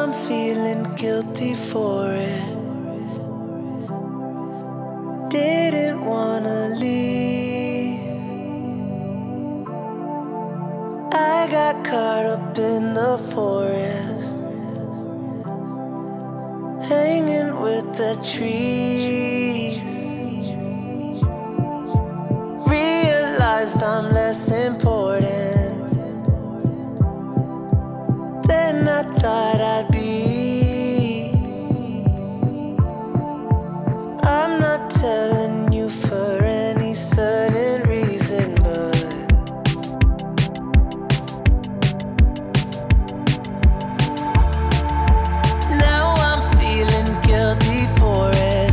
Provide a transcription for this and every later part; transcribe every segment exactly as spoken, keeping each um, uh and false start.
I'm feeling guilty for it. Didn't wanna leave. I got caught up in the forest, hanging with the trees. Realized I'm less important than I thought I'd be. I'm not telling you for any certain reason, but now I'm feeling guilty for it.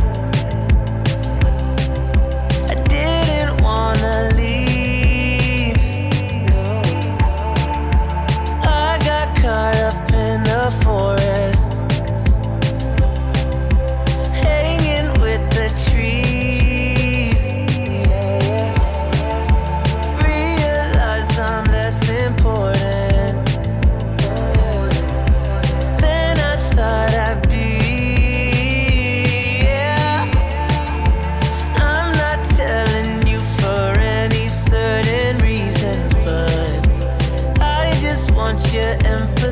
I didn't wanna leave, no. I got caught up in the forest, hanging with the trees, yeah, yeah. Realized I'm less important, oh, yeah, than I thought I'd be, yeah. I'm not telling you for any certain reasons, but I just want your empathy.